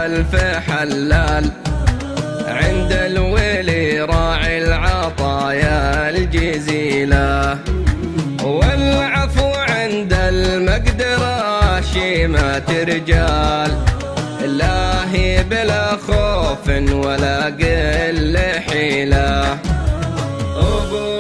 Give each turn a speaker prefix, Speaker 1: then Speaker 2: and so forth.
Speaker 1: ألف حلال، عند الولي راعي العطايا الجزيلة، والعفو عند المقدرة شيمة رجال، الله بلا خوف ولا قل حيلة.